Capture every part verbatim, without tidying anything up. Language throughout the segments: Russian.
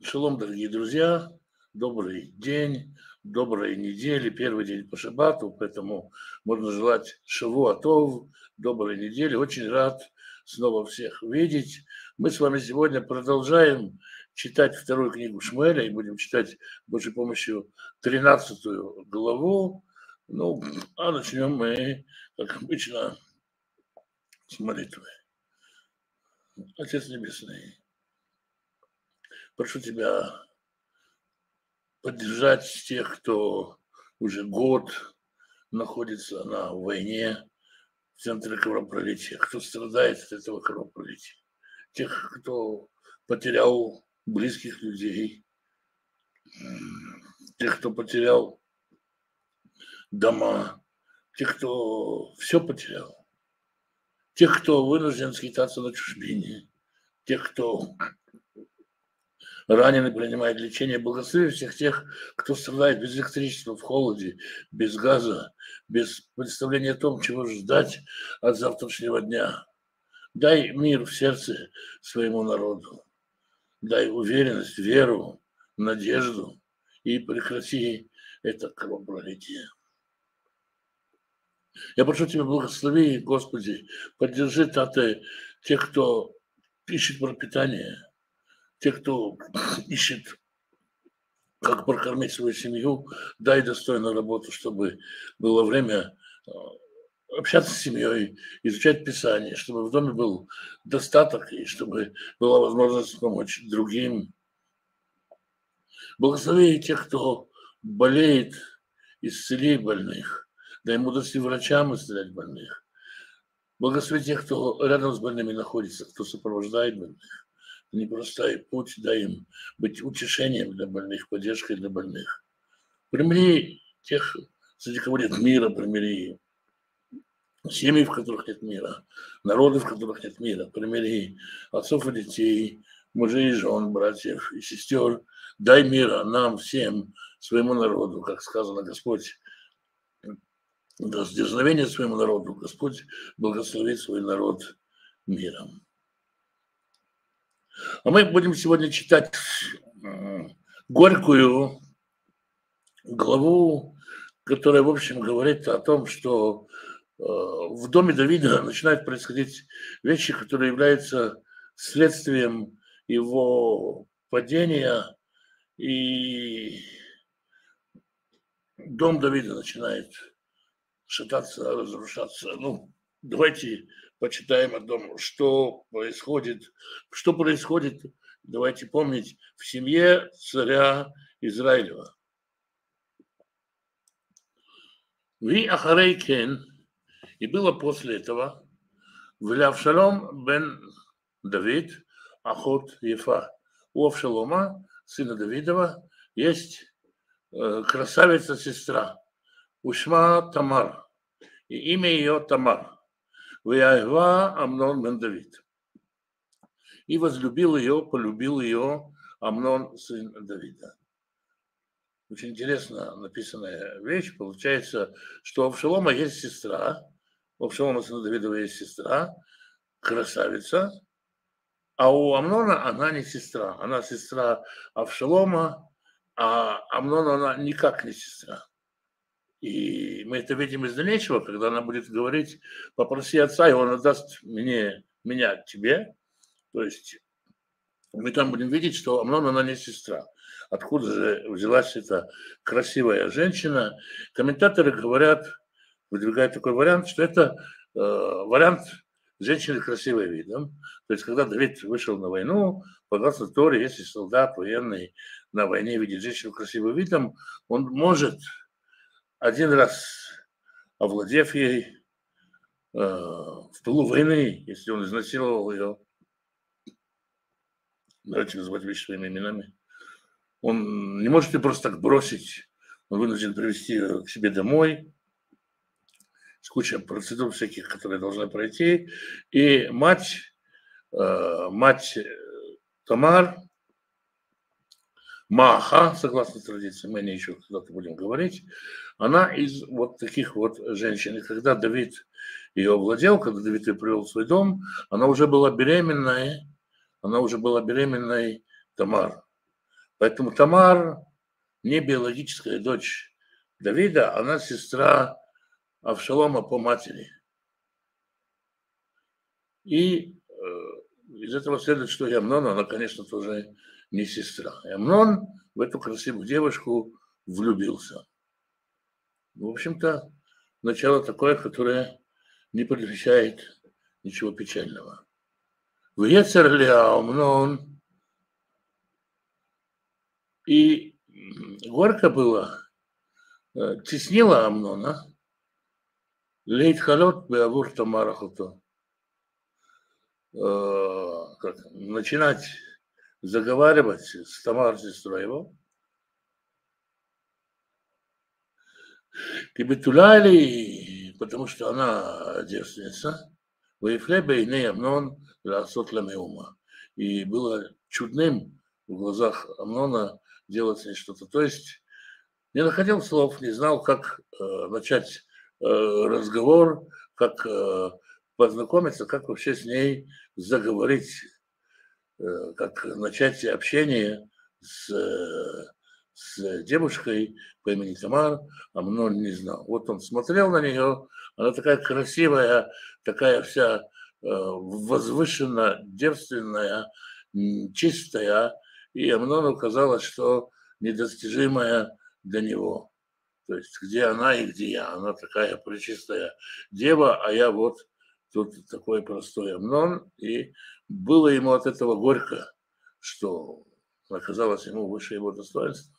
Шалом, дорогие друзья, добрый день, доброй недели, первый день по шаббату, поэтому можно желать шавуа тов, доброй недели. Очень рад снова всех видеть. Мы с вами сегодня продолжаем читать вторую книгу Шмуэля и будем читать Божьей помощью тринадцатую главу. Ну, а начнем мы, как обычно, с молитвы. Отец Небесный, прошу Тебя поддержать тех, кто уже год находится на войне в центре кровопролития, кто страдает от этого кровопролития, тех, кто потерял близких людей, тех, кто потерял дома, тех, кто все потерял, тех, кто вынужден скитаться на чужбине, тех, кто раненый принимает лечение. Благослови всех тех, кто страдает без электричества, в холоде, без газа, без представления о том, чего ждать от завтрашнего дня. Дай мир в сердце своему народу. Дай уверенность, веру, надежду и прекрати это кровопролитие. Я прошу Тебя, благослови, Господи, поддержи таты тех, кто ищет пропитание, те, кто ищет, как прокормить свою семью, дай достойную работу, чтобы было время общаться с семьей, изучать Писание, чтобы в доме был достаток и чтобы была возможность помочь другим. Благослови тех, кто болеет, исцели больных, дай мудрости врачам исцелять больных. Благослови тех, кто рядом с больными находится, кто сопровождает больных. Непростой путь, дай им быть утешением для больных, поддержкой для больных. Примири тех, среди кого нет мира, примири семьи, в которых нет мира, народы, в которых нет мира, примири отцов и детей, мужей и жен, братьев и сестер. Дай мира нам всем, своему народу, как сказано, Господь даст дерзновение своему народу, Господь благословит свой народ миром. А мы будем сегодня читать горькую главу, которая, в общем, говорит о том, что в доме Давида начинают происходить вещи, которые являются следствием его падения, и дом Давида начинает шататься, разрушаться. Ну, давайте почитаем о том, что происходит, что происходит, давайте помнить, в семье царя Израилева. Ви ахарей кен, и было после этого, в Авшалом бен Давид, Ахот Ефа. У Авшалома, сына Давидова, есть красавица-сестра, Ушма Тамар, и имя ее Тамар. Ваява Амнон бен Давид. И возлюбил ее, полюбил ее Амнон, сын Давида. Очень интересно написанная вещь. Получается, что у Авшалома есть сестра, у Авшалома, сына Давидова, есть сестра, красавица, а у Амнона она не сестра. Она сестра Авшалома, а Амнона она никак не сестра. И мы это видим из дальнейшего, когда она будет говорить: попроси отца, и он отдаст мне, меня тебе. То есть мы там будем видеть, что Амнон, она не сестра. Откуда же взялась эта красивая женщина? Комментаторы говорят, выдвигают такой вариант, что это э, вариант женщины красивой видом. То есть когда Давид вышел на войну, по гласу Торы, если солдат военный на войне видит женщину красивым видом, он может один раз, овладев ей, э, в пылу войны, если он изнасиловал ее, давайте называть вещи своими именами, он не может ее просто так бросить, он вынужден привести ее к себе домой, с кучей процедур всяких, которые должны пройти. И мать, э, мать Тамар, Маха, согласно традиции, мы о ней еще когда-то будем говорить, она из вот таких вот женщин. И когда Давид ее овладел, когда Давид ее привел в свой дом, она уже была беременной, она уже была беременной Тамар. Поэтому Тамар не биологическая дочь Давида, она сестра Авшалома по матери. И из этого следует, что и Амнон, она, конечно, тоже не сестра. И Амнон в эту красивую девушку влюбился. В общем-то, начало такое, которое не предвещает ничего печального. В Ецер-Леа Амнон, и горько было, теснила Амнона, Лейтхалот Беавур Тамарахуто, как начинать заговаривать с Тамар, сестрой его, Кибетуляли, потому что она девственница, Ваифле Бейней Амнон Ласот Ламеума. И было чудным в глазах Амнона делать с ней что-то. То есть не находил слов, не знал, как э, начать э, разговор, как э, познакомиться, как вообще с ней заговорить, э, как начать общение с, э, с девушкой по имени Тамар, Амнон не знал. Вот он смотрел на нее, она такая красивая, такая вся э, возвышенно девственная, чистая, и Амнону казалось, что недостижимая для него. То есть где она и где я. Она такая пречистая дева, а я вот тут такой простой Амнон. И было ему от этого горько, что оказалось ему выше его достоинства.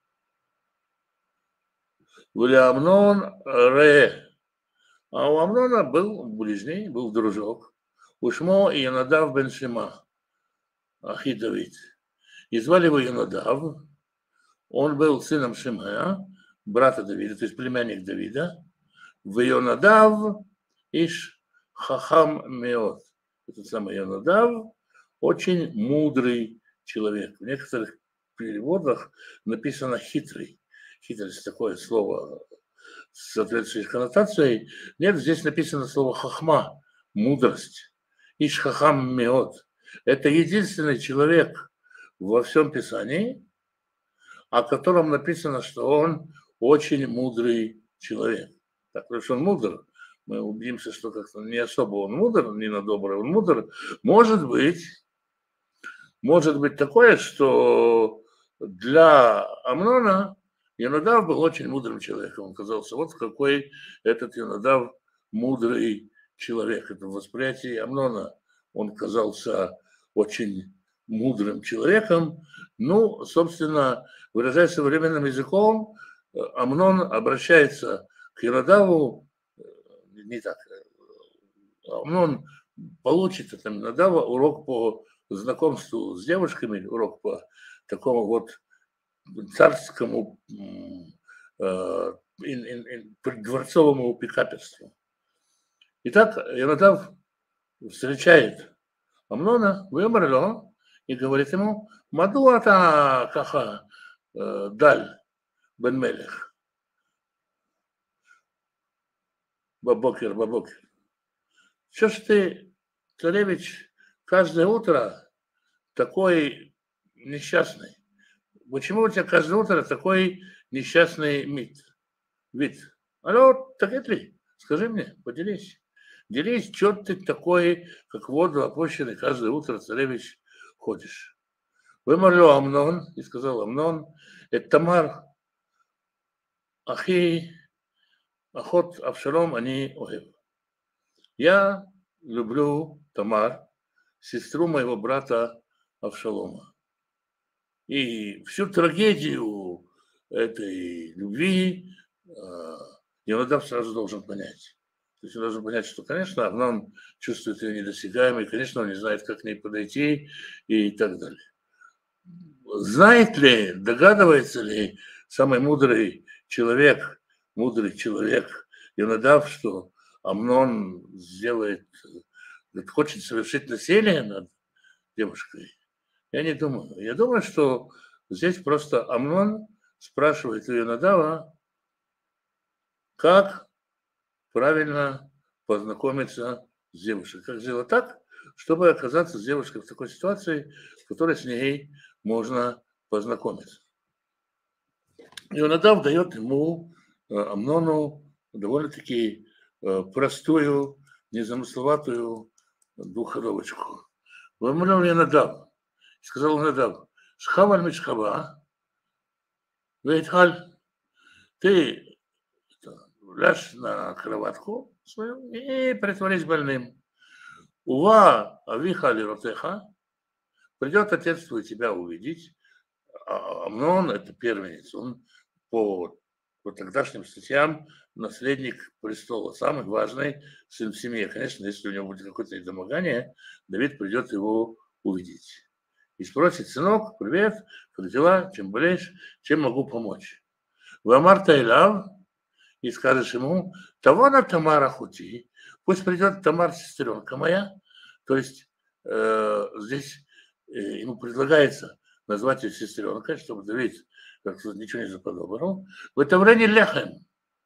Были Амнон Ре. А у Амнона был ближний, был дружок. Ушмо и Янадав бен Шима, Ахи Давид. И звали его Янадав. Он был сыном Шимея, брата Давида, то есть племянник Давида. В Йонадав иш хахам меот. Этот самый Йонадав очень мудрый человек. В некоторых переводах написано хитрый. Хитрость такое слово с соответствующей коннотацией. Нет, здесь написано слово хахма, мудрость. Иш хахам меот. Это единственный человек во всем Писании, о котором написано, что он очень мудрый человек. Так, потому что он мудр, мы убедимся, что как-то не особо он мудр, не на добрый он мудр. Может быть, может быть такое, что для Амнона Йонадав был очень мудрым человеком. Он казался, вот какой этот Йонадав мудрый человек. Это в восприятии Амнона он казался очень мудрым человеком. Ну, собственно, выражаясь современным языком, Амнон обращается к Йонадаву не так. Амнон получит от Йонадава урок по знакомству с девушками, урок по такому вот царскому э, дворцовому пикаперству. Итак, Йонадав встречает Амнона, вымерло, и говорит ему, Мадуата каха даль бен Мелех. Бабокер, бабокер. Что ж ты, царевич, каждое утро такой несчастный? Почему у тебя каждое утро такой несчастный вид? вид? Алло, так это ли? Скажи мне, поделись. Делись, что ты такой, как воду опущенный, каждое утро, царевич, ходишь. Вымерло Амнон, и сказал Амнон, это Тамар, Ахи, Ахот Авшалом, они огев. Я люблю Тамар, сестру моего брата Авшалома. И всю трагедию этой любви Йонадав сразу должен понять. То есть он должен понять, что, конечно, Амнон чувствует ее недосягаемой, конечно, он не знает, как к ней подойти и так далее. Знает ли, догадывается ли самый мудрый человек, мудрый человек Йонадав, что Амнон сделает, хочет совершить насилие над девушкой? Я не думаю. Я думаю, что здесь просто Амнон спрашивает у Йонадава, как правильно познакомиться с девушкой. Как сделать так, чтобы оказаться с девушкой в такой ситуации, в которой с ней можно познакомиться. И Йонадав дает ему, Амнону, довольно-таки простую, незамысловатую двухходовочку. Вымрел Йонадав, сказал Йонадав, шхаваль мишхава, вейтхаль, ты ляжь на кроватку свою и притворись больным. Ува авиха лиротеха, придет отец твой тебя увидеть. А Амнон – это первенец, он по, по тогдашним статьям наследник престола, самый важный сын в семье. Конечно, если у него будет какое-то недомогание, Давид придет его увидеть. И спросит: сынок, привет, как дела, чем болеешь, чем могу помочь? Вы Амар Тайлав, и скажешь ему: того на Тамара хути, пусть придет Тамар, сестренка моя. То есть э, здесь э, ему предлагается назвать ее сестренкой, чтобы Давид как ничего не заподозрил. В это время лехем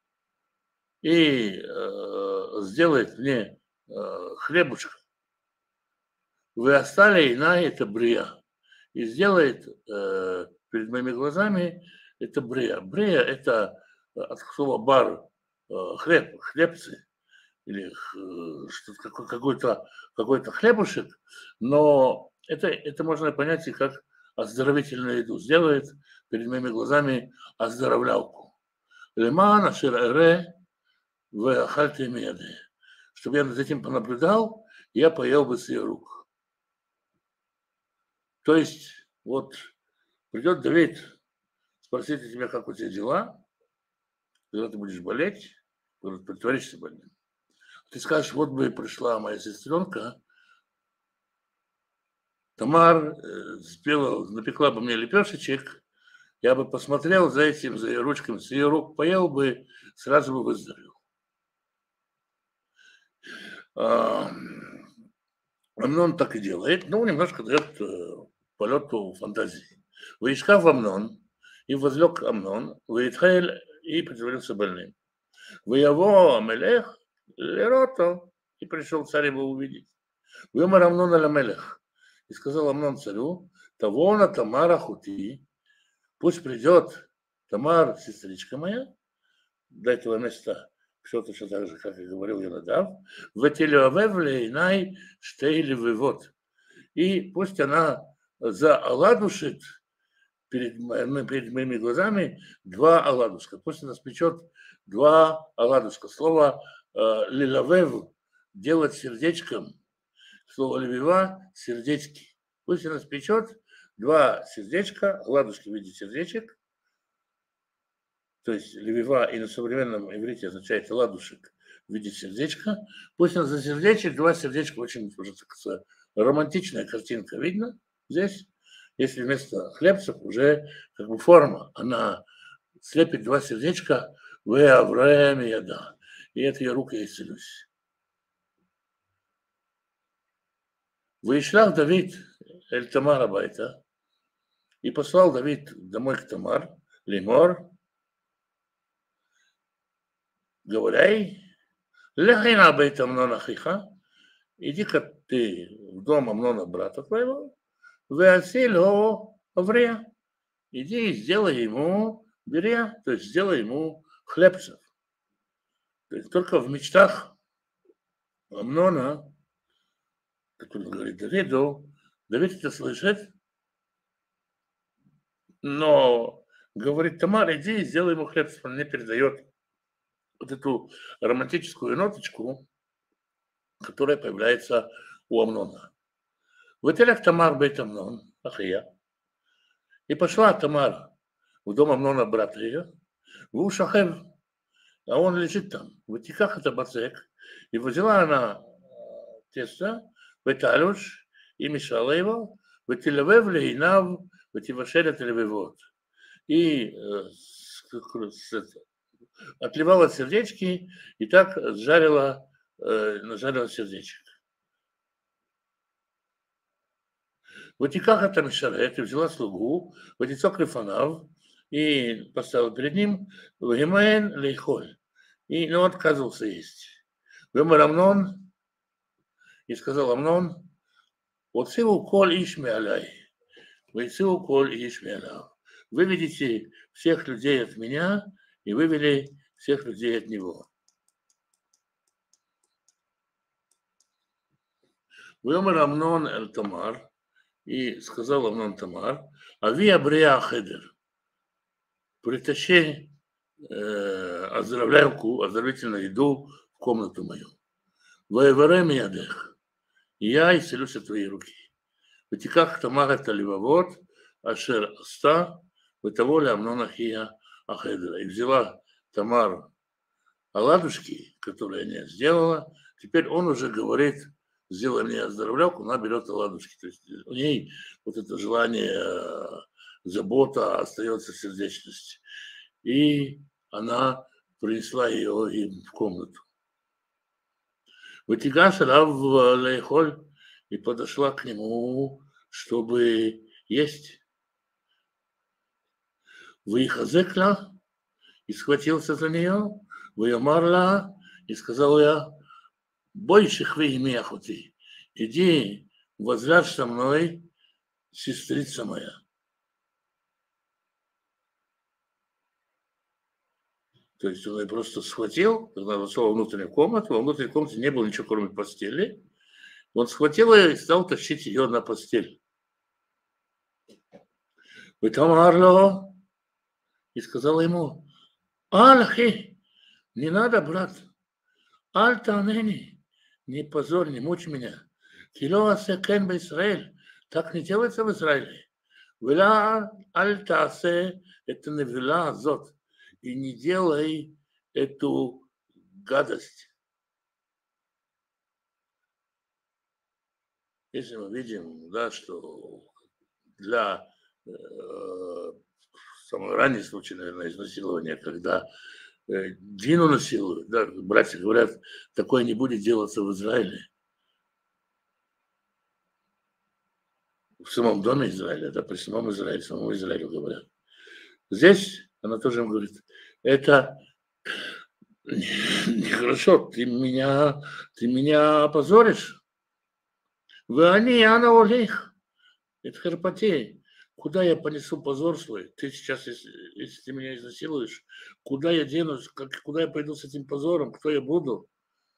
и э, сделает мне э, хлебушек. Вы остали и на это брия. И сделает э, перед моими глазами это брия. Брия – это от слова бар, э, хлеб, хлебцы, или э, что-то, какой-то, какой-то хлебушек, но это, это можно понять и как оздоровительную еду. Сделает перед моими глазами оздоровлялку. Леман ашер эре веахальте меди. Чтобы я над этим понаблюдал, я поел бы с ее рук. То есть, вот придет Давид, спросит у тебя, как у тебя дела, когда ты будешь болеть, когда ты притворишься больным. Ты скажешь: вот бы пришла моя сестренка, Тамар спела, напекла бы мне лепешечек, я бы посмотрел за этим, за ее ручками, с ее рук поел бы, сразу бы выздоровел. Амнон так и делает, ну, немножко дает полету фантазии. Выискав Амнон, и возлег Амнон, Ваитхаэль, и притворился больным. Выяво Амелех, Лерото, и пришел царь его увидеть. Вымар Амнон Аламелех, и сказал Амнон царю: того на Тамара хути, пусть придет Тамар, сестричка моя, до этого места все точно так же, как и говорил Йонадав, в Телеавев лейнай штейли вывод. И пусть она заоладушит перед, перед моими глазами два оладушка. Пусть она спечет два оладушка. Слово э, лилавев – делать сердечком. Слово левива – сердечки. Пусть она спечет два сердечка, оладушки в виде сердечек. То есть левива и на современном иврите означает ладушек в виде сердечка. Пусть она за сердечек, два сердечка, очень уже так, романтичная картинка видно здесь. Если вместо хлебцев уже как бы форма, она слепит два сердечка, вы Авраам и яда. И это я рукой исцелюсь. Вышлях Давид эль Тамара байта, и послал Давид домой к Тамар, лимор, говоря: лехина бейт Амнона хиха, иди-ка ты в дом Амнона, брата твоего, веасиль о аврия, иди и сделай ему берия, то есть сделай ему хлебцев. То есть только в мечтах Амнона, как он говорит Давиду, Давид это слышит, но говорит: Тамар, иди и сделай ему хлебцев. Он мне передает вот эту романтическую ноточку, которая появляется у Амнона. Вытелях Тамар бейт Амнон, ахия. И пошла Тамар в дом Амнона, брата ее, в Ушахев, а он лежит там. В Тиках это бацек. И взяла она тесто, в Эталюш, и мешала его, в Телевев лейнав, в Тивашеля Телевевод. И отливала сердечки и так сжарила, э, нажарила сердечек. В Тиках это Мишарет, и взяла слугу, в Тицок Лифанав, и поставил перед ним в Гимаэн Лейхоль. И он отказывался есть. Вымар Амнон, и сказал Амнон: вот силу коль ишми аляй, Вейцу коль ишмена. Выведите всех людей от меня, и вывели всех людей от него. Вымер Амнон эль Тамар, и сказал Амнон Тамар, ави абрия хедер, притащи э, оздоровлялку, оздоровительную еду в комнату мою. Воеваре меня дых, и я исцелюсь от твоей руки. Вытеках Тамар это ливавод, ашер аста, вытоволя Амнона хия ахедера. И взяла Тамар оладушки, которые она сделала, теперь он уже говорит, сделай мне оздоровлялку, она берет оладушки. То есть у ней вот это желание, забота остается сердечность. И она принесла ее им в комнату. Вытягаш рав лейхоль, и подошла к нему, чтобы есть. Выихазекла, и схватился за нее, выямарла, и сказал я, больше хви имя хути, иди, возляжь со мной, сестрица моя. То есть он ее просто схватил, когда вошел во внутреннюю комнату, во внутренней комнате не было ничего, кроме постели. Он схватил ее и стал тащить ее на постель. Вытамарло, и сказала ему, алахи, не надо, брат, аль-танени, не позорь, не мучь меня. Кило асекен в Израиль, так не делается в Израиле. Вела аль-тасе, это не вела азот, и не делай эту гадость. Если мы видим, да, что для э, самый ранний случай, наверное, изнасилования, когда э, Дину насилуют, да, братья говорят, такое не будет делаться в Израиле. В самом доме Израиля, да, при самом Израиле, самому Израилю говорят. Здесь она тоже им говорит, это нехорошо, ты меня, ты меня опозоришь. Вы они, она олег. Это харпатей. Куда я понесу позор свой? Ты сейчас, если, если ты меня изнасилуешь, куда я денусь, как, куда я пойду с этим позором, кто я буду?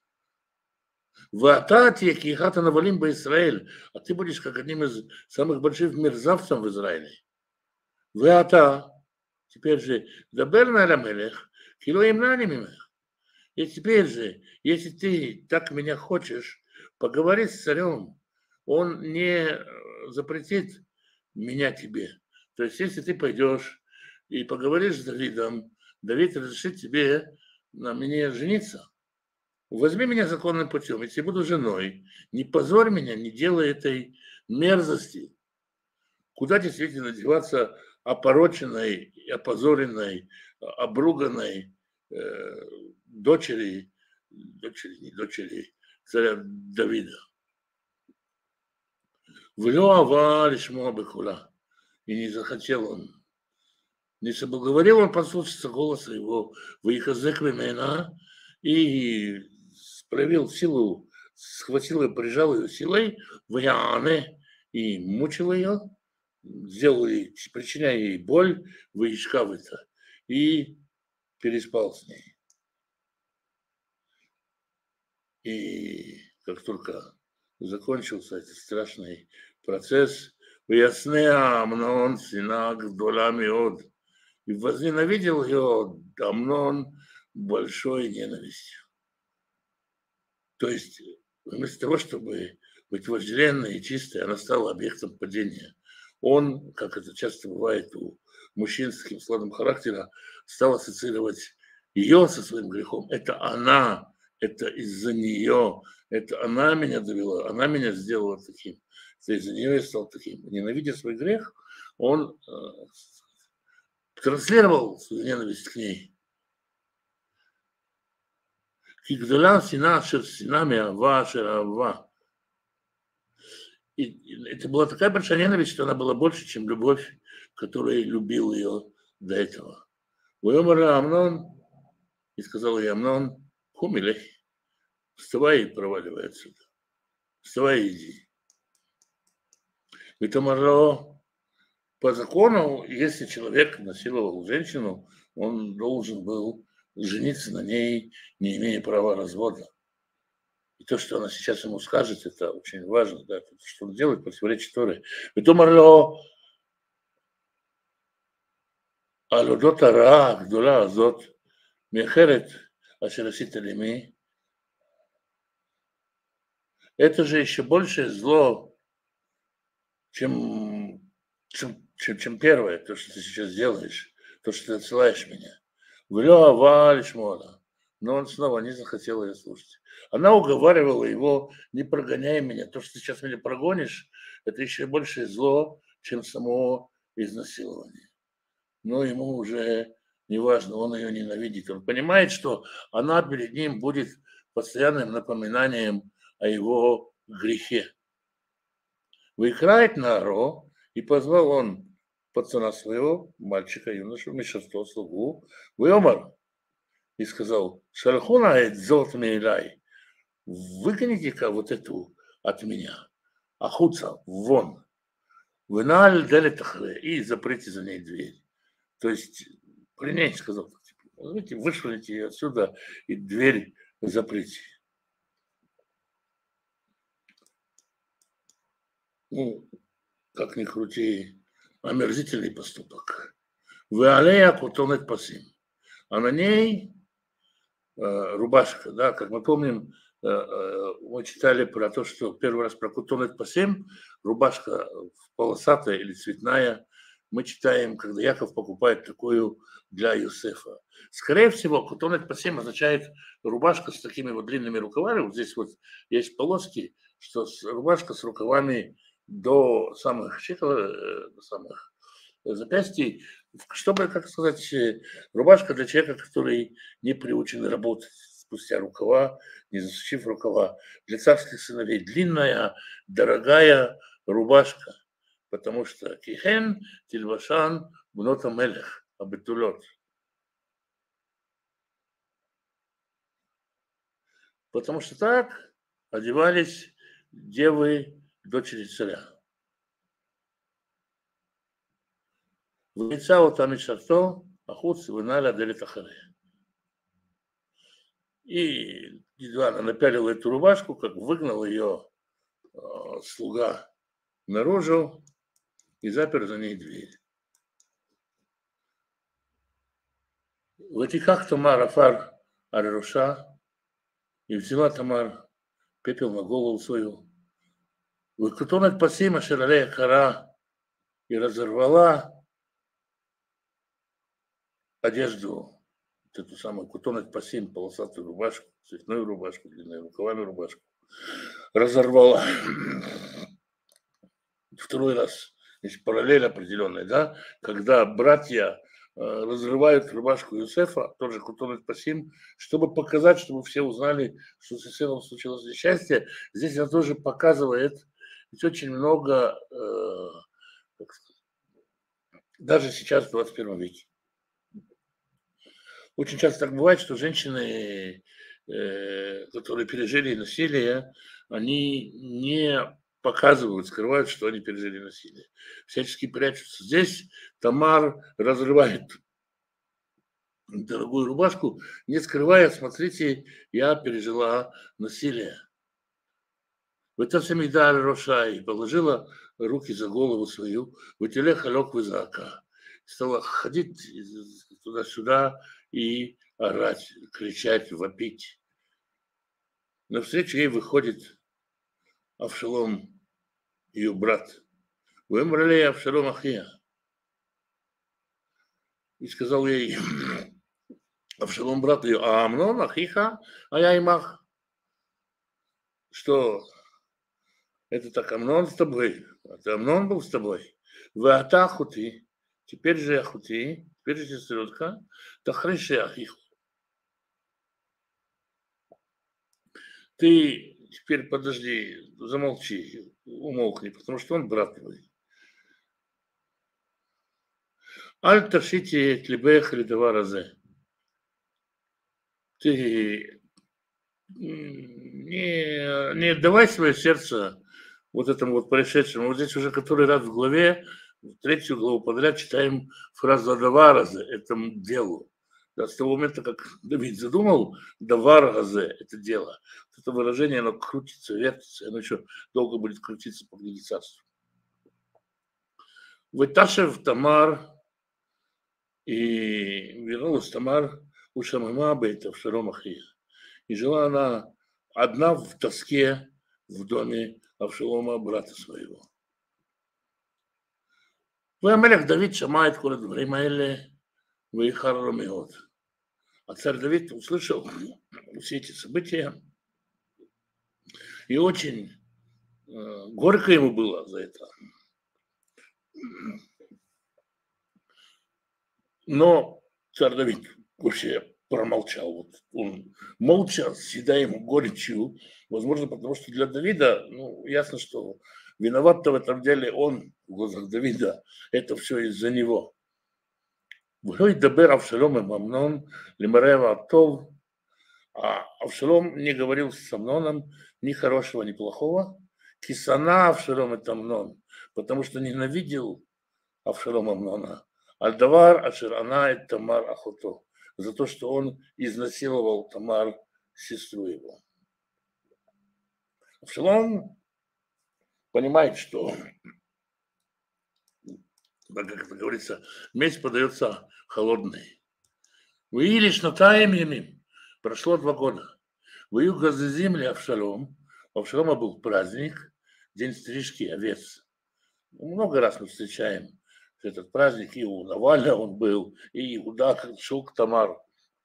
Ватати, кихата навалим бы Израиль, а ты будешь как одним из самых больших мерзавцев в Израиле. Вата, теперь же, дабер на рамелех, кило им нанимих. И теперь же, если ты так меня хочешь, поговори с царем, он не запретит меня тебе. То есть, если ты пойдешь и поговоришь с Давидом, Давид разрешит тебе на мне жениться. Возьми меня законным путем, если буду женой, не позорь меня, не делай этой мерзости. Куда действительно деваться опороченной, опозоренной, обруганной э, дочери, дочери, не дочери царя Давида. Влёва лишмо бекула. И не захотел он, не соблаговорил он послушаться голоса его, выехазек мемена, и проявил силу, схватил ее, прижал ее силой, в яне, и мучил ее, сделал ей, причиняя ей боль, выишкав это, и переспал с ней. И как только закончился этот страшный процесс, выясняя Амнон синаг долами от, и возненавидел ее Амнон большой ненавистью. То есть вместо того, чтобы быть вожделенной и чистой, она стала объектом падения. Он, как это часто бывает у мужчин с таким сладым характером, стал ассоциировать ее со своим грехом. Это она, это из-за нее, это она меня довела, она меня сделала таким. Это из-за нее я стал таким. Ненавидя свой грех, он э, транслировал свою ненависть к ней. Кигдала сина шер сина меава шер ава. И это была такая большая ненависть, что она была больше, чем любовь, которой любил ее до этого. Войомара Амнон, и сказал ей Амнон, хумилех, вставай и проваливай отсюда. Вставай и иди. И Тамаро, по закону, если человек насиловал женщину, он должен был жениться на ней, не имея права развода. И то, что она сейчас ему скажет, это очень важно, да, что он делает, противоречит Торе. ותאמר על אודות הרעה הגדולה הזאת, מאחרת אשר עשית לעמי, это же еще большее зло, чем, чем, чем, чем первое, то, что ты сейчас делаешь, то, что ты отсылаешь меня. Влё аваль шмола. Но он снова не захотел ее слушать. Она уговаривала его: не прогоняй меня, то, что ты сейчас меня прогонишь, это еще большее зло, чем само изнасилование. Но ему уже не важно, он ее ненавидит. Он понимает, что она перед ним будет постоянным напоминанием о его грехе. Выкрает Наро, и позвал он пацана своего, мальчика, юношу, Мишерто, слугу, Веомар, и сказал: Шальхуна эдзот мейлай, выгоните-ка вот эту от меня, ахуца, вон, выналь делетахре, и заприте за ней дверь. То есть, при ней сказал, знаете, вышвырните ее отсюда и дверь заприте. Ну, как ни крути, омерзительный поступок. Вы алея кутонет пасим. А на ней э, рубашка, да, как мы помним, э, э, мы читали про то, что первый раз про кутонет пасим, рубашка полосатая или цветная, мы читаем, когда Яков покупает такую для Юсефа. Скорее всего, кутонет пасим означает рубашка с такими вот длинными рукавами. Вот здесь вот есть полоски, что рубашка с рукавами до самых щиколоток, до самых запястий, чтобы, как сказать, рубашка для человека, который не приучен работать спустя рукава, не засучив рукава. Для царских сыновей длинная, дорогая рубашка, потому что кихен тильвашан бнота мелех абетулот. Потому что так одевались девы дочери царя. ויצא אותה משרתו החוץ ונעלה דלת אחריה. И едва она напялила эту рубашку, как выгнал ее э, слуга наружу и запер за ней дверь. ותיקח תמר עפר על ראשה, и взяла Тамар пепел на голову свою. וכותונת פסים אשר עליה קרה, и разорвала одежду, вот эту самую кутонет пасим, полосатую рубашку, цветную рубашку, длинную рукавами рубашку, разорвала. Второй раз, есть параллель определенная, да, когда братья э, разрывают рубашку Юсефа, тоже кутонет пасим, чтобы показать, чтобы все узнали, что с Юсефом случилось несчастье. Здесь она тоже показывает, ведь очень много, э, как сказать, даже сейчас в двадцать первом веке. Очень часто так бывает, что женщины, которые пережили насилие, они не показывают, скрывают, что они пережили насилие. Всячески прячутся. Здесь Тамар разрывает дорогую рубашку, не скрывая: смотрите, я пережила насилие. В этом самида Роша, и положила руки за голову свою, вытеле халек вызака. Стала ходить туда-сюда и орать, кричать, вопить. Навстречу ей выходит Авшалом, ее брат. Вымрали Авшалом Ахия. И сказал ей Авшалом, брат ее: а Амнон Ахиха, а я имах. Что это так Амнон с тобой? Это Амнон был с тобой. Вы атахути. Теперь же Ахути, теперь же сестренка, тахриши Ахиху. Ты теперь подожди, замолчи, умолкни, потому что он брат твой. Аль ташите клибех лидава разе. Ты не, не отдавай свое сердце вот этому вот происшедшему. Вот здесь уже который раз в главе третью главу подряд читаем фразу «даваразе» – этому делу. Да, с того момента, как Давид задумал «даваразе» – это дело, это выражение, оно крутится, вертится, оно еще долго будет крутиться по книге царства. «Выташев Тамар», и вернулась Тамар у Шамама бейта в Шаром Ахия. И жила она одна в тоске в доме Авшалома, брата своего. והמלך דוד שמע את כל הדברים האלה ואיחר לו מאוד. А царь Давид услышал все эти события, и очень э, горько ему было за это. Но царь Давид вообще промолчал. Вот он молча, съедая ему горечью, возможно, потому что для Давида, ну, ясно, что виноват-то в этом деле он, в глазах Давида, это все из-за него. ולא ידבר אבשלום עם אמנון למראה הטוב, а Авшалом не говорил с Амноном ни хорошего, ни плохого, кисана Авшалом это Амнон, потому что ненавидел Авшалом Амнона, альдавар аширана это Тамар ахото, за то, что он изнасиловал Тамар, сестру его. Авшалом понимает, что, как это говорится, месть подается холодной. Вы лишь на таймями. Прошло два года. В юга за земли Авшалом. У Авшалома был праздник, день стрижки овец. Много раз мы встречаем этот праздник. И у Наваля он был, и Иуда шел к Тамару.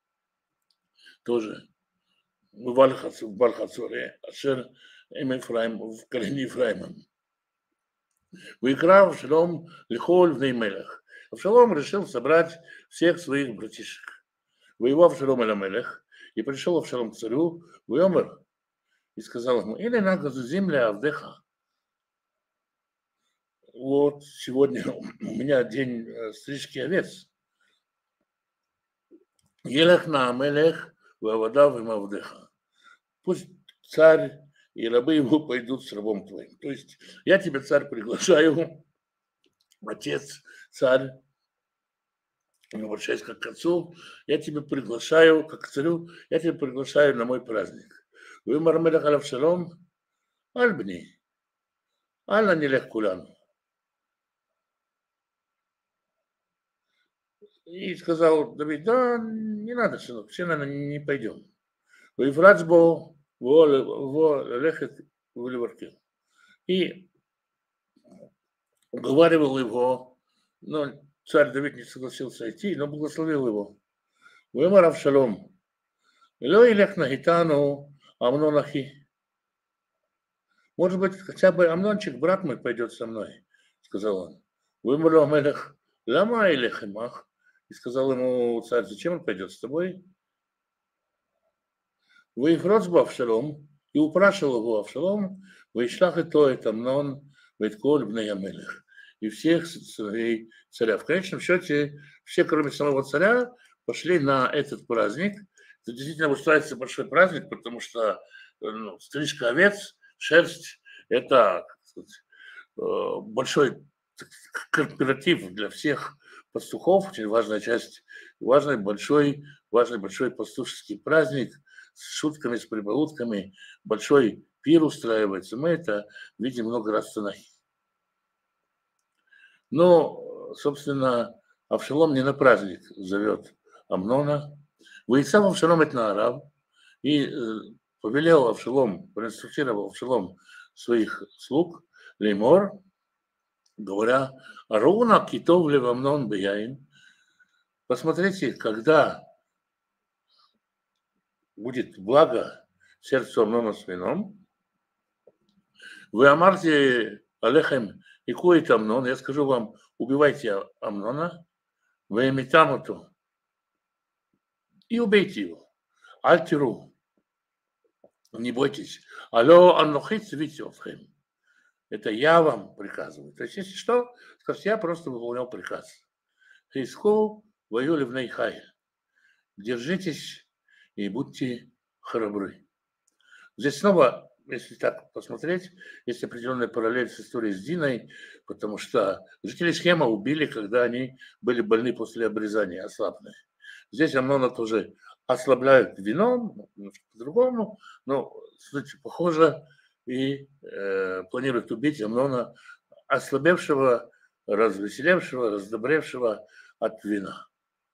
Тоже в Балхацоре, Ашер Эм Ефраим, в колене Ефраима. Выкра Авшалом лихоль в Неймелях. Авшалом решил собрать всех своих братишек. Воевал Авшалом Эламелех. И пришел Авшалом к царю в Йомер и сказал ему: или на земля Авдеха. Вот сегодня у меня день стрижки овец. Елех на Амелех, Вавадав им Авдеха. Пусть царь и рабы его пойдут с рабом твоим. То есть я тебя, царь, приглашаю, отец, царь, обращаясь как к отцу, я тебя приглашаю, как к царю, я тебя приглашаю на мой праздник. Вы мармелех аль Авшалом, альбни, алла не лех куляну. И сказал Давид: да, не надо, сынок, все, наверное, не пойдем. Вы врачбо, во лехет в Ливарке. И уговаривал его, но царь Давид не согласился идти, но благословил его. Вымар Авшалом. Ло илех нагитану Амнон ахи. Может быть, хотя бы Амнончик, брат мой, пойдет со мной, сказал он. Вымар Амелех. Лама илех имах. И сказал ему царь: зачем он пойдет с тобой? Выифроцба Авшалом. И упрашивал его Авшалом. Выишлах и то, это Амнон, вейтколь бней Амелех. И всех сыновей царя. В конечном счете, все, кроме самого царя, пошли на этот праздник. Это действительно устраивается большой праздник, потому что ну, стрижка овец, шерсть – это, как сказать, большой корпоратив для всех пастухов, очень важная часть, важный большой, важный большой пастушеский праздник с шутками, с прибаутками, большой пир устраивается. Мы это видим много раз в Танахе. Но, собственно, Авшалом не на праздник зовет Амнона. Выйцав Авшалом это на араб. И повелел Авшалом, проинструктировал Авшалом своих слуг, леймор, говоря: Аруна китов лев Амнон бияин. Посмотрите, когда будет благо сердцу Амнона с вином, вы амарте алехем и коит Амнон, я скажу вам: убивайте Амнона, вы метамуту, и убейте его. Альтиру, не бойтесь. Алло, аннохит свитёвхем. Это я вам приказываю. То есть, если что, скажите: я просто выполнял приказ. Хиску воюли в Нейхай. Держитесь и будьте храбры. Здесь снова если так посмотреть, есть определенная параллель с историей с Диной, потому что жители Схема убили, когда они были больны после обрезания, ослабные. Здесь Амнона тоже ослабляют вином, по-другому, но суть похожа, и э, планируют убить Амнона, ослабевшего, развеселевшего, раздобревшего от вина.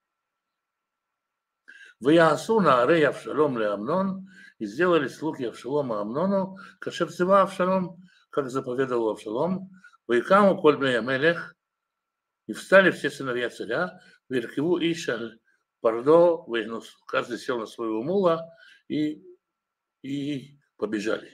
ויעשו נערי אבשלום לאמנון, и сделали слуги Авшалома Амнону, кашер цива Авшалом, как заповедовал Авшалом, ваикаму коль бней амелех, и встали все сыновья царя, виркиву ишаль пардо, вейнус, каждый сел на своего мула и, и побежали.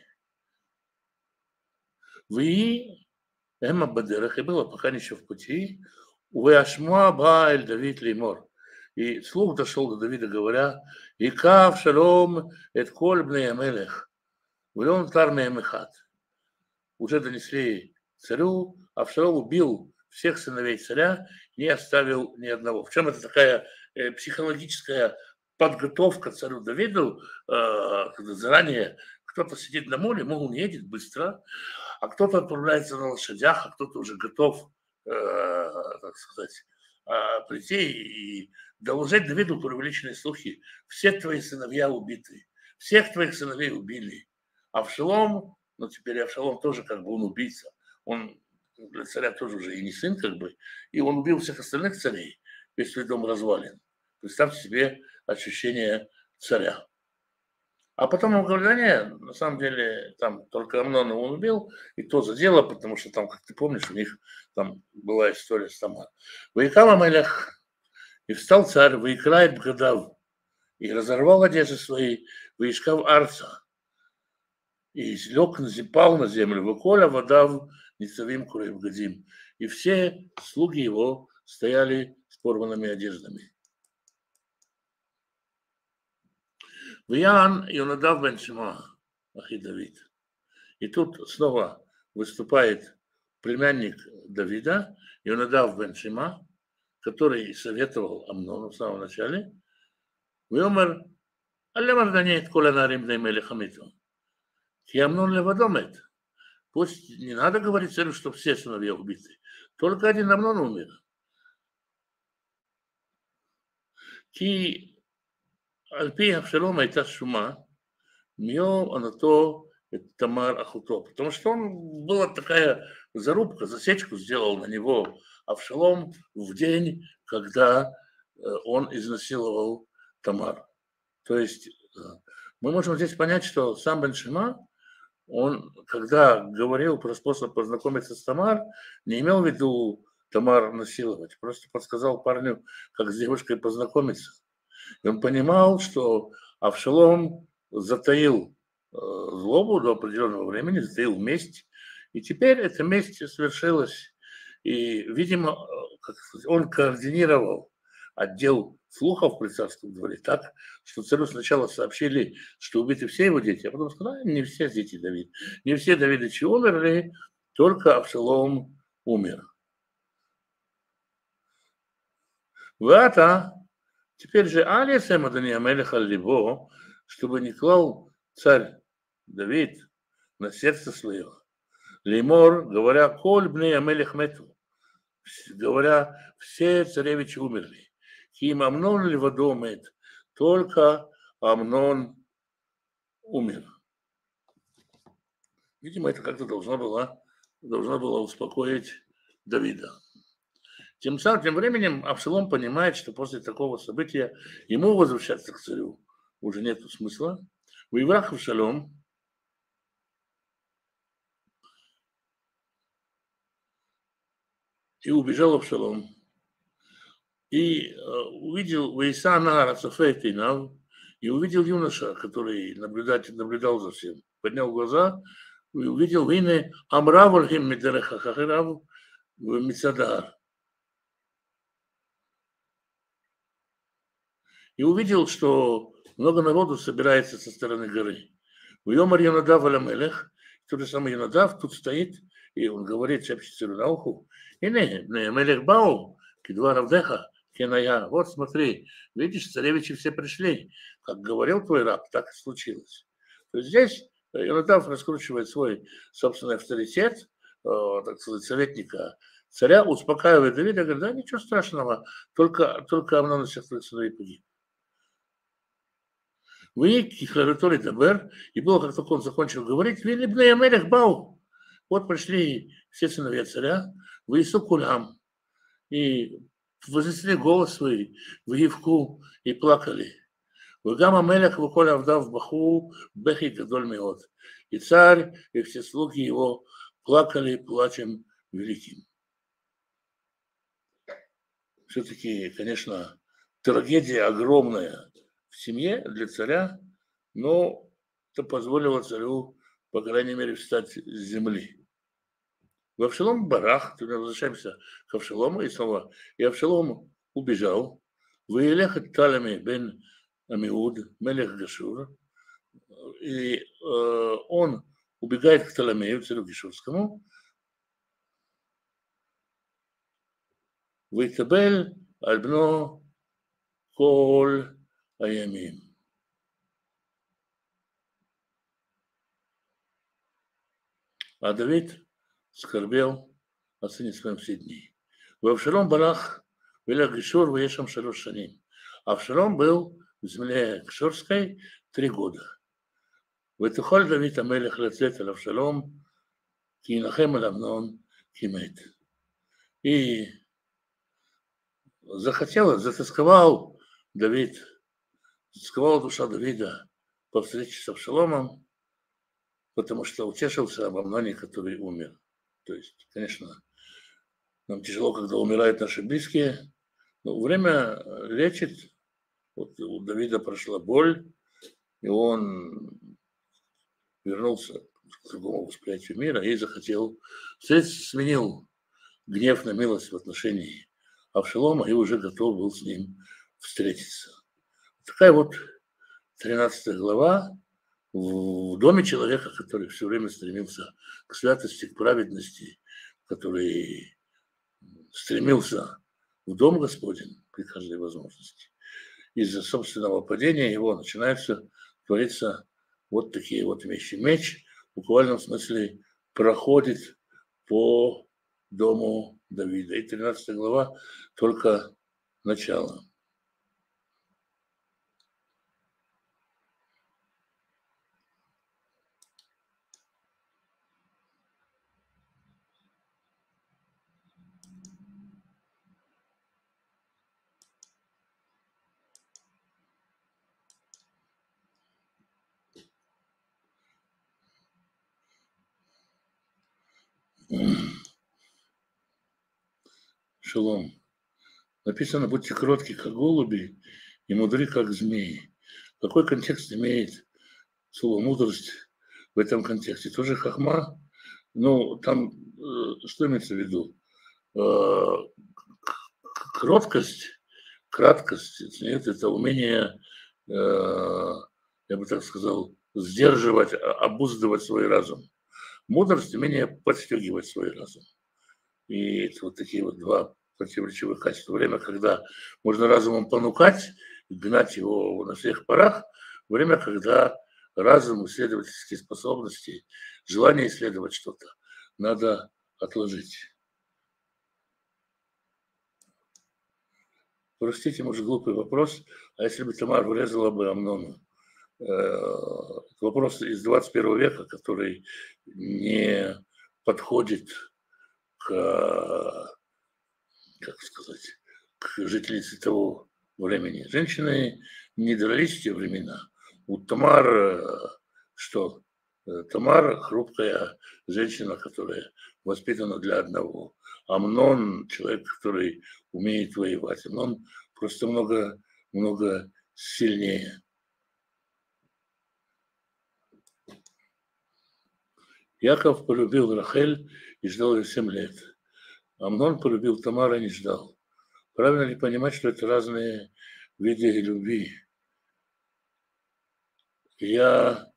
Вы Эмма Бадерах, и было пока еще в пути, Уэашмуа Баэль Давид Леймор. И слух дошел до Давида, говоря, Икав Шалом эт коль бней амелех, влен тармей мехат. Уже донесли царю, Авшалом убил всех сыновей царя, не оставил ни одного. В чем это такая э, психологическая подготовка царю Давиду, э, когда заранее кто-то сидит на море, мол, он едет быстро, а кто-то отправляется на лошадях, а кто-то уже готов, э, так сказать, э, прийти и доложить Давиду преувеличенные слухи. Все твои сыновья убиты, всех твоих сыновей убили. Авшалом, ну теперь Авшалом тоже как бы он убийца, он для царя тоже уже и не сын как бы, и он убил всех остальных царей, весь свой дом развален. Представьте себе ощущение царя. А потом он говорит, да нет, на самом деле там только Амнона он убил, и то за дело, потому что там, как ты помнишь, у них там была история с Тамар. Ваикам Амелех, и встал царь, выикрает Бгадав, и разорвал одежды свои, выискав Арца, и лег, пал на землю, выколя вода Ницавим Курев Гадим, и все слуги его стояли с порванными одеждами. Виян Йонадав бен Шима, ахи Давид. И тут снова выступает племянник Давида, Йонадав бен Шима, который советовал Амнону в самом начале. Виомер, аллемар данеет кола нарим даймели хамиту. Ки Амнон левадомет. Пусть не надо говорить царю, что все сыновья убиты. Только один Амнон умер. Ки על פי אבשלום הייתה שומה, מיום עונתו את תמר אחותו. Потому что он, была такая зарубка, засечку сделал на него Авшалом в день, когда он изнасиловал Тамар. То есть мы можем здесь понять, что сам бен Шима, он, когда говорил про способ познакомиться с Тамар, не имел в виду Тамар насиловать, просто подсказал парню, как с девушкой познакомиться. И он понимал, что Авшалом затаил э, злобу до определенного времени, затаил месть. И теперь эта месть свершилась. И, видимо, как сказать, он координировал отдел слухов при царском дворе так, что царю сначала сообщили, что убиты все его дети, а потом сказали, не все дети Давида. Не все Давидычи умерли, только Авшалом умер. Вот, а? Теперь же Алисем Адани Амелех аль-Либо, чтобы не клал царь Давид на сердце свое. Леймор, говоря, коль бней Амелех мету, говоря, все царевичи умерли. Ким Амнон левадомет, только Амнон умер. Видимо, это как-то должно было, должно было успокоить Давида. Тем самым, тем временем Авшалом понимает, что после такого события ему возвращаться к царю уже нет смысла. Ваиврах Авшалом, и убежал Авшалом. И э, увидел Вейсана Рацафейтинав, и увидел юноша, который наблюдал за всем. Поднял глаза и увидел Вине Амравархим Мидерехахахирав в Мицадар. И увидел, что много народу собирается со стороны горы. Уйомар Йонадав аль-Амелех, тот же самый Йонадав тут стоит, и он говорит, шепчет царю на уху, и не, не, Амелех Бау, кидва Равдеха, кеная, вот смотри, видишь, царевичи все пришли, как говорил твой раб, так и случилось. То есть здесь Йонадав раскручивает свой собственный авторитет, так сказать, советника царя, успокаивает Давида, говорит, да, ничего страшного, только, только Амнон из всех твоих сыновей погиб. Вы, Кихларатори Дабер, и было, как только он закончил говорить, Вили бней Амелех бау. Вот пришли все сыновья царя, вы Кулям, и вознесли голос свой в Евку и плакали. Вегам Амелех выколь авдав баху бехи гадоль меот. И царь, и все слуги его плакали плачем великим. Все-таки, конечно, трагедия огромная в семье для царя, но это позволило царю, по крайней мере, встать с земли. В Авшалом барах, возвращаемся к Авшалому, и снова, и Авшалом убежал, выелех талями бен Амиуд, мелех Гашур, и э, он убегает к Талемею, царю Гешурскому, Вейтабель альбно коль аямим. А Давид скорбел о сыне своем все дни. В Авшалом барах велех Гешур вешам шалош шаним. Авшалом был в земле Гешурской три года. ותוכל דוד המלך לצאת אל אבשלום, כי ינחם על אמנון כי מת. И захотел, затасковал Давид, затасковала душа Давида по встрече с Авшаломом, потому что утешился об Амноне, который умер. То есть, конечно, нам тяжело, когда умирают наши близкие, но время лечит. Вот у Давида прошла боль, и он вернулся к другому восприятию мира и захотел, сменил гнев на милость в отношении Авшалома и уже готов был с ним встретиться. Такая вот тринадцатая глава в доме человека, который все время стремился к святости, к праведности, который стремился в дом Господень при каждой возможности. Из-за собственного падения его начинается твориться вот такие вот вещи. Меч в буквальном смысле проходит по дому Давида. И тринадцатая глава только начало. Шалом. Написано, будьте кротки, как голуби, и мудры, как змеи. Какой контекст имеет слово мудрость в этом контексте? Тоже хахма, но там э, что имеется в виду? Э, кроткость, краткость, нет, это умение, э, я бы так сказал, сдерживать, обуздывать свой разум. Мудрость – умение подстегивать свой разум. И это вот такие вот два противоречивых качества. Время, когда можно разумом понукать, гнать его на всех парах. Время, когда разум, исследовательские способности, желание исследовать что-то надо отложить. Простите, может, глупый вопрос, а если бы Тамар врезала бы Амнону? Вопрос из двадцать первого века, который не подходит к, как сказать, к жительнице того времени. Женщины не дрались в те времена. У Тамар, что? Тамар хрупкая женщина, которая воспитана для одного. Амнон человек, который умеет воевать. Амнон просто много, много сильнее. Яков полюбил Рахель и ждал ее семь лет. Амнон полюбил Тамара и не ждал. Правильно ли понимать, что это разные виды любви? Я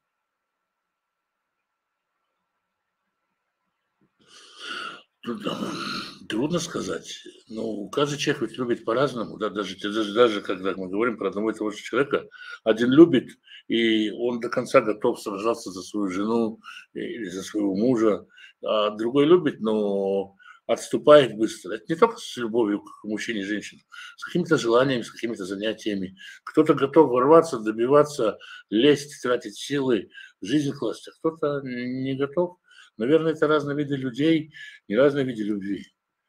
Трудно сказать. Ну, каждый человек ведь любит по-разному, да, даже, даже, даже когда мы говорим про одного и того же человека, один любит, и он до конца готов сражаться за свою жену или за своего мужа, а другой любит, но отступает быстро. Это не только с любовью к мужчине и женщине, с какими-то желаниями, с какими-то занятиями. Кто-то готов ворваться, добиваться, лезть, тратить силы, жизнь класть, а кто-то не готов. Наверное, это разные виды людей и разные виды любви.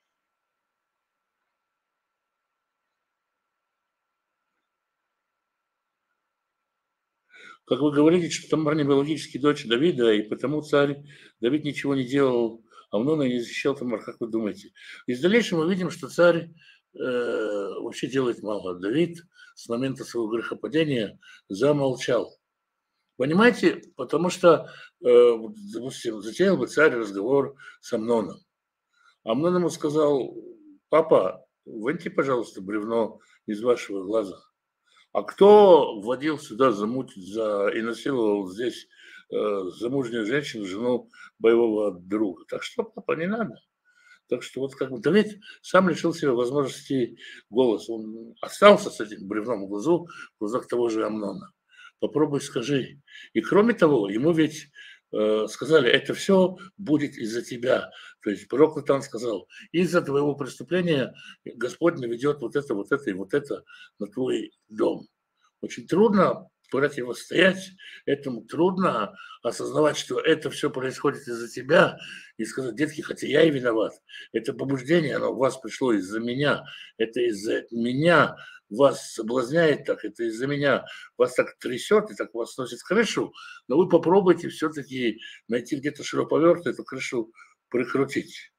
Как вы говорите, что Тамар не биологически дочь Давида, и потому царь Давид ничего не делал Амнона и не защищал Тамар, как вы думаете? Из дальнейшего мы видим, что царь э, вообще делает мало. Давид с момента своего грехопадения замолчал. Понимаете? Потому что, э, допустим, затеял бы царь разговор с Амноном. Амнон ему сказал: папа, выньте, пожалуйста, бревно из вашего глаза. А кто вводил сюда, замут, за, и насиловал здесь э, замужнюю женщину, жену боевого друга? Так что, папа, не надо. Так что вот как бы Давид сам лишил себя возможности голоса. Он остался с этим бревном в глазу, в глазах того же Амнона. Попробуй скажи. И кроме того, ему ведь э, сказали, это все будет из-за тебя. То есть пророк Натан сказал, из-за твоего преступления Господь наведет вот это, вот это и вот это на твой дом. Очень трудно противостоять этому, трудно осознавать, что это все происходит из-за тебя, и сказать, детки, хотя я и виноват, это побуждение, оно у вас пришло из-за меня, это из-за меня вас соблазняет так, это из-за меня вас так трясет и так вас сносит в крышу, но вы попробуйте все-таки найти где-то шуруповерт, эту крышу прикрутить.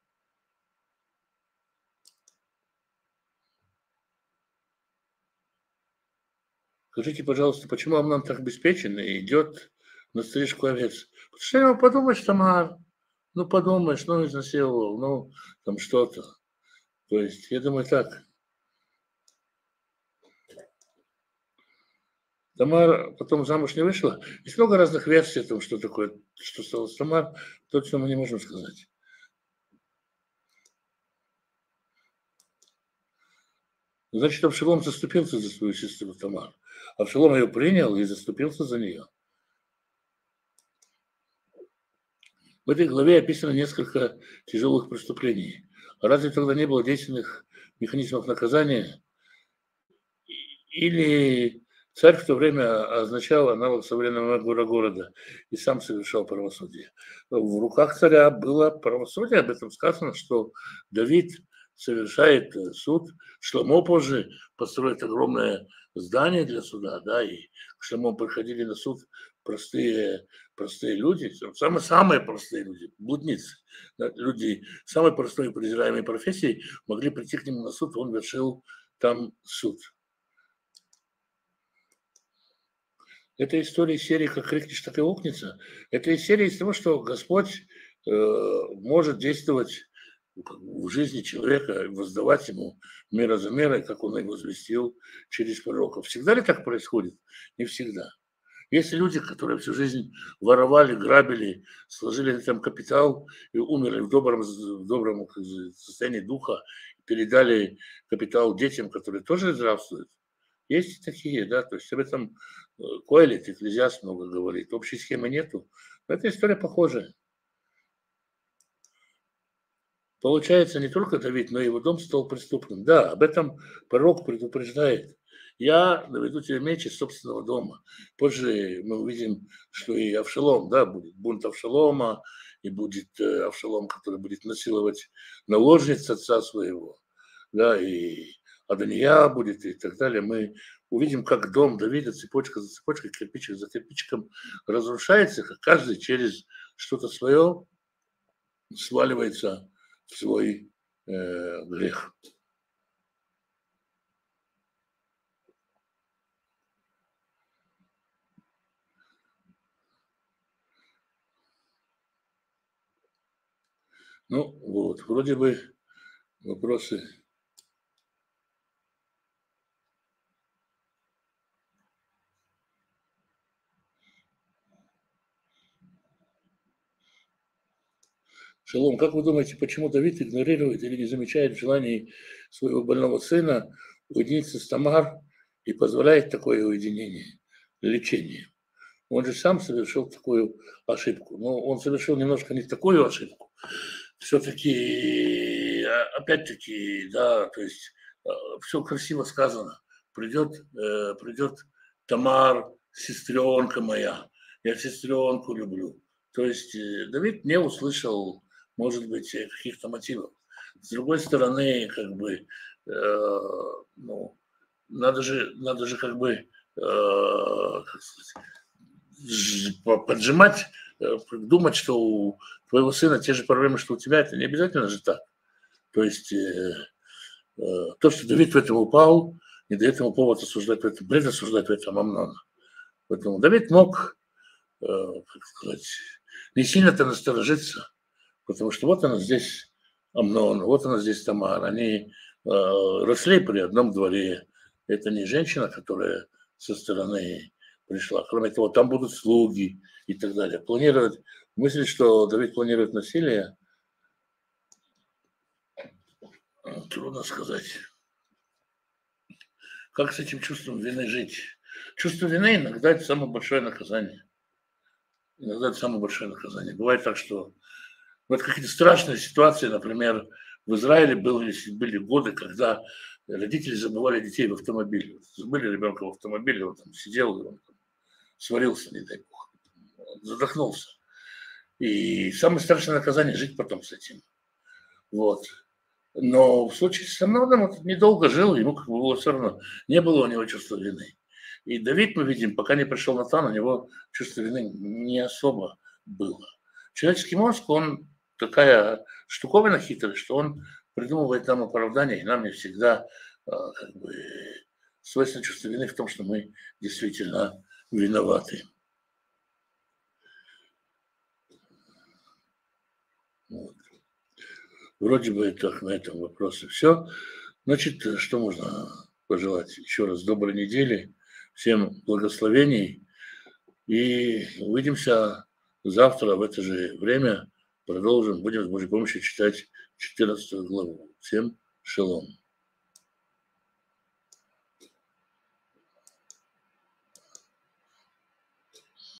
Скажите, пожалуйста, почему Амнон так обеспечен и идет на стрижку овец? Потому что ему подумаешь, Тамар, ну подумаешь, ну изнасиловал, ну там что-то. То есть, я думаю так. Тамар потом замуж не вышла. Есть много разных версий о том, что такое, что стало с Тамар. Точно мы не можем сказать. Значит, Авшалом заступился за свою сестру Тамар. Авшалом ее принял и заступился за нее. В этой главе описано несколько тяжелых преступлений. Разве тогда не было действенных механизмов наказания? Или царь в то время означал аналог современного мэра города и сам совершал правосудие. В руках царя было правосудие, об этом сказано, что Давид совершает э, суд, Шломо позже построит огромное здание для суда, да, и к Шломо приходили на суд простые, простые люди, самые, самые простые люди, блудницы, да, люди самой простой и презираемой профессии могли прийти к нему на суд, он вершил там суд. Это история из серии «Как крикнешь, так и лопнется». Это из серии из того, что Господь э, может действовать в жизни человека, воздавать ему мера за мерой, как он его возвестил через пророков. Всегда ли так происходит? Не всегда. Есть люди, которые всю жизнь воровали, грабили, сложили там капитал и умерли в добром, в добром состоянии духа, передали капитал детям, которые тоже здравствуют. Есть такие, да, то есть об этом э, Коэлет, Экклезиаст много говорит. Общей схемы нету. Но эта история похожая. Получается, не только Давид, но и его дом стал преступным. Да, об этом пророк предупреждает. Я наведу тебе меч из собственного дома. Позже мы увидим, что и Авшалом, да, будет бунт Авшалома, и будет э, Авшалом, который будет насиловать наложниц отца своего, да, и Адония будет и так далее. Мы увидим, как дом Давида цепочка за цепочкой, кирпичик за кирпичиком разрушается, как каждый через что-то свое сваливается в свой э, грех. Ну вот, вроде бы вопросы. Шалом, как вы думаете, почему Давид игнорирует или не замечает желаний своего больного сына уединиться с Тамар и позволяет такое уединение, лечение? Он же сам совершил такую ошибку. Но он совершил немножко не такую ошибку. Все-таки, опять-таки, да, то есть все красиво сказано. Придет, э, придет Тамар, сестренка моя, я сестренку люблю. То есть э, Давид не услышал, может быть, каких-то мотивов. С другой стороны, как бы, э, ну, надо же, надо же как бы, э, как сказать, поджимать, думать, что у твоего сына те же проблемы, что у тебя, это не обязательно же так. То есть э, э, то, что Давид в этом упал, не дает ему повод осуждать в этом, бред осуждать в этом Амнона. Поэтому Давид мог, э, как сказать, не сильно-то насторожиться, потому что вот она здесь Амнон, вот она здесь Тамар. Они э, росли при одном дворе. Это не женщина, которая со стороны пришла. Кроме того, там будут слуги и так далее. Планировать, мыслить, что Давид планирует насилие, трудно сказать. Как с этим чувством вины жить? Чувство вины иногда это самое большое наказание. Иногда это самое большое наказание. Бывает так, что вот какие-то страшные ситуации, например, в Израиле были, были годы, когда родители забывали детей в автомобиле. Забыли ребенка в автомобиле, он там сидел, и он там сварился, не дай бог, задохнулся. И самое страшное наказание – жить потом с этим. Вот. Но в случае с Амноном он недолго жил, ему как бы было все равно, не было у него чувства вины. И Давид, мы видим, пока не пришел Натан, у него чувство вины не особо было. Человеческий мозг, он такая штуковина хитрая, что он придумывает нам оправдания, и нам не всегда как бы, свойственно чувство вины в том, что мы действительно виноваты. Вот. Вроде бы так на этом вопросе все. Значит, что можно пожелать? Еще раз доброй недели, всем благословений. И увидимся завтра в это же время. Продолжим, будем с Божьей помощью читать четырнадцатую главу. Всем шалом.